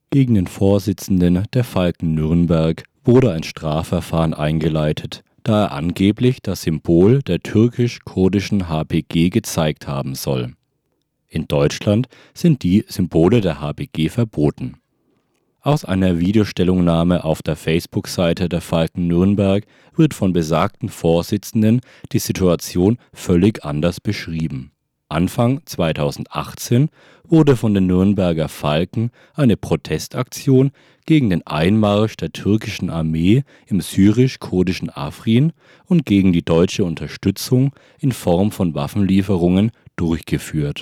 Gegen den Vorsitzenden der Falken Nürnberg wurde ein Strafverfahren eingeleitet, da er angeblich das Symbol der türkisch-kurdischen HPG gezeigt haben soll. In Deutschland sind die Symbole der HPG verboten. Aus einer Videostellungnahme auf der Facebook-Seite der Falken Nürnberg wird von besagten Vorsitzenden die Situation völlig anders beschrieben. Anfang 2018 wurde von den Nürnberger Falken eine Protestaktion gegen den Einmarsch der türkischen Armee im syrisch-kurdischen Afrin und gegen die deutsche Unterstützung in Form von Waffenlieferungen durchgeführt.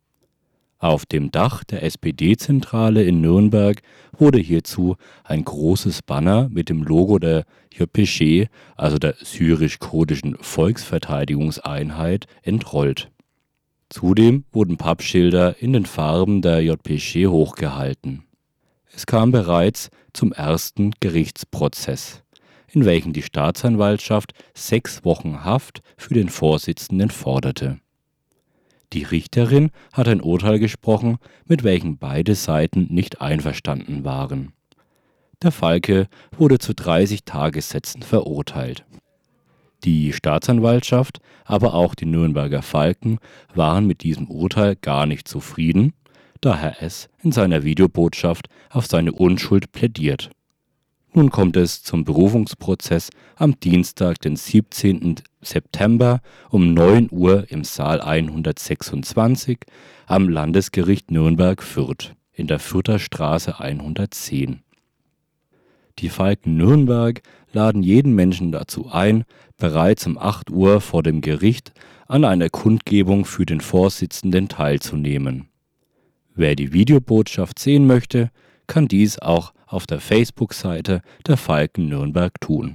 Auf dem Dach der SPD-Zentrale in Nürnberg wurde hierzu ein großes Banner mit dem Logo der JPG, also der syrisch-kurdischen Volksverteidigungseinheit, entrollt. Zudem wurden Pappschilder in den Farben der JPG hochgehalten. Es kam bereits zum ersten Gerichtsprozess, in welchem die Staatsanwaltschaft 6 Wochen Haft für den Vorsitzenden forderte. Die Richterin hat ein Urteil gesprochen, mit welchem beide Seiten nicht einverstanden waren. Der Falke wurde zu 30 Tagessätzen verurteilt. Die Staatsanwaltschaft, aber auch die Nürnberger Falken waren mit diesem Urteil gar nicht zufrieden, da Herr S. in seiner Videobotschaft auf seine Unschuld plädiert. Nun kommt es zum Berufungsprozess am Dienstag, den 17. September um 9 Uhr im Saal 126 am Landesgericht Nürnberg-Fürth in der Fürther Straße 110. Die Falken Nürnberg laden jeden Menschen dazu ein, bereits um 8 Uhr vor dem Gericht an einer Kundgebung für den Vorsitzenden teilzunehmen. Wer die Videobotschaft sehen möchte, kann dies auch auf der Facebook-Seite der Falken Nürnberg tun.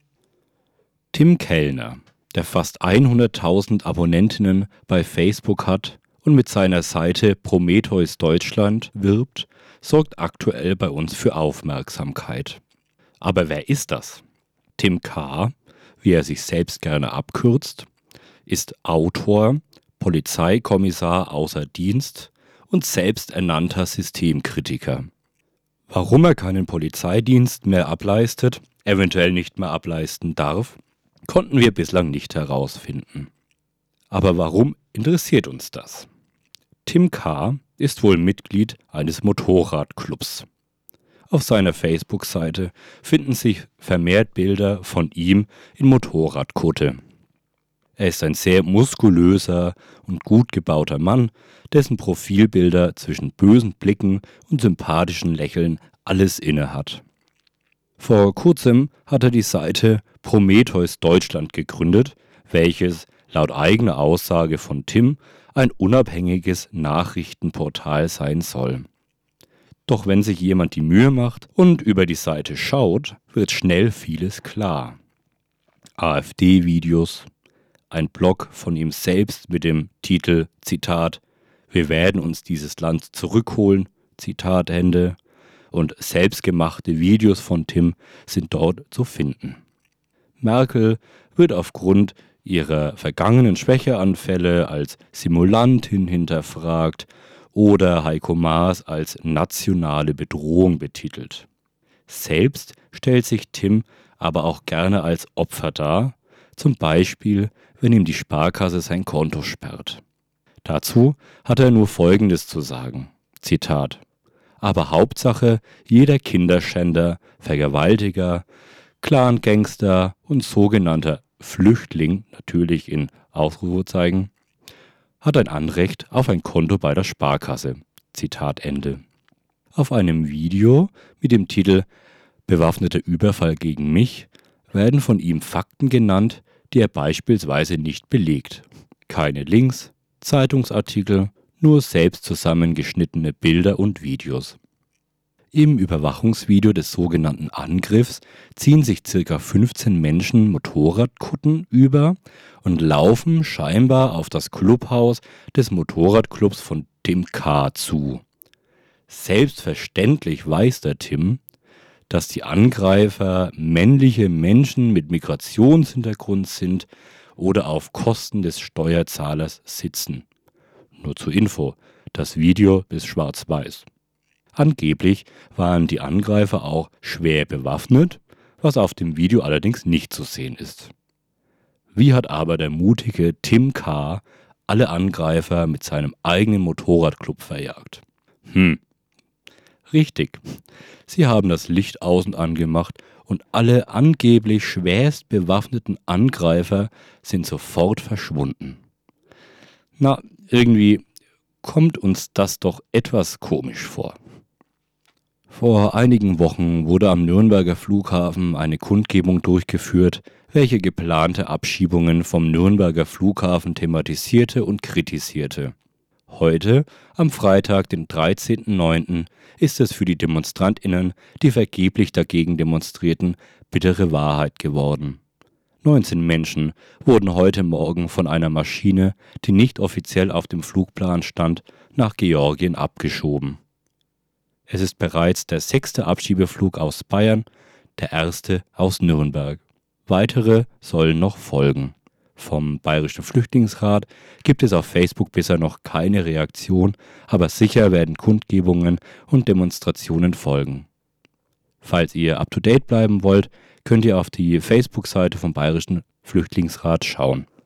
Tim Kellner, der fast 100.000 Abonnentinnen bei Facebook hat und mit seiner Seite Prometheus Deutschland wirbt, sorgt aktuell bei uns für Aufmerksamkeit. Aber wer ist das? Tim K., wie er sich selbst gerne abkürzt, ist Autor, Polizeikommissar außer Dienst und selbsternannter Systemkritiker. Warum er keinen Polizeidienst mehr ableistet, eventuell nicht mehr ableisten darf, konnten wir bislang nicht herausfinden. Aber warum interessiert uns das? Tim K. ist wohl Mitglied eines Motorradclubs. Auf seiner Facebook-Seite finden sich vermehrt Bilder von ihm in Motorradkutte. Er ist ein sehr muskulöser und gut gebauter Mann, dessen Profilbilder zwischen bösen Blicken und sympathischen Lächeln alles inne hat. Vor kurzem hat er die Seite Prometheus Deutschland gegründet, welches laut eigener Aussage von Tim ein unabhängiges Nachrichtenportal sein soll. Doch wenn sich jemand die Mühe macht und über die Seite schaut, wird schnell vieles klar. AfD-Videos, ein Blog von ihm selbst mit dem Titel, Zitat, „Wir werden uns dieses Land zurückholen", Zitat Ende, und selbstgemachte Videos von Tim sind dort zu finden. Merkel wird aufgrund ihrer vergangenen Schwächeanfälle als Simulantin hinterfragt oder Heiko Maas als nationale Bedrohung betitelt. Selbst stellt sich Tim aber auch gerne als Opfer dar, zum Beispiel, wenn ihm die Sparkasse sein Konto sperrt. Dazu hat er nur Folgendes zu sagen, Zitat, „Aber Hauptsache, jeder Kinderschänder, Vergewaltiger, Clangangster und sogenannter Flüchtling, natürlich in Ausrufezeichen, hat ein Anrecht auf ein Konto bei der Sparkasse." Zitat Ende. Auf einem Video mit dem Titel „Bewaffneter Überfall gegen mich" werden von ihm Fakten genannt, die er beispielsweise nicht belegt. Keine Links, Zeitungsartikel, nur selbst zusammengeschnittene Bilder und Videos. Im Überwachungsvideo des sogenannten Angriffs ziehen sich ca. 15 Menschen Motorradkutten über und laufen scheinbar auf das Clubhaus des Motorradclubs von Tim K. zu. Selbstverständlich weiß der Tim, dass die Angreifer männliche Menschen mit Migrationshintergrund sind oder auf Kosten des Steuerzahlers sitzen. Nur zur Info, das Video ist schwarz-weiß. Angeblich waren die Angreifer auch schwer bewaffnet, was auf dem Video allerdings nicht zu sehen ist. Wie hat aber der mutige Tim K. alle Angreifer mit seinem eigenen Motorradclub verjagt? Richtig, sie haben das Licht außen angemacht und alle angeblich schwerst bewaffneten Angreifer sind sofort verschwunden. Na, irgendwie kommt uns das doch etwas komisch vor. Vor einigen Wochen wurde am Nürnberger Flughafen eine Kundgebung durchgeführt, welche geplante Abschiebungen vom Nürnberger Flughafen thematisierte und kritisierte. Heute, am Freitag, den 13.09., ist es für die DemonstrantInnen, die vergeblich dagegen demonstrierten, bittere Wahrheit geworden. 19 Menschen wurden heute Morgen von einer Maschine, die nicht offiziell auf dem Flugplan stand, nach Georgien abgeschoben. Es ist bereits der 6. Abschiebeflug aus Bayern, der 1. aus Nürnberg. Weitere sollen noch folgen. Vom Bayerischen Flüchtlingsrat gibt es auf Facebook bisher noch keine Reaktion, aber sicher werden Kundgebungen und Demonstrationen folgen. Falls ihr up-to-date bleiben wollt, könnt ihr auf die Facebook-Seite vom Bayerischen Flüchtlingsrat schauen.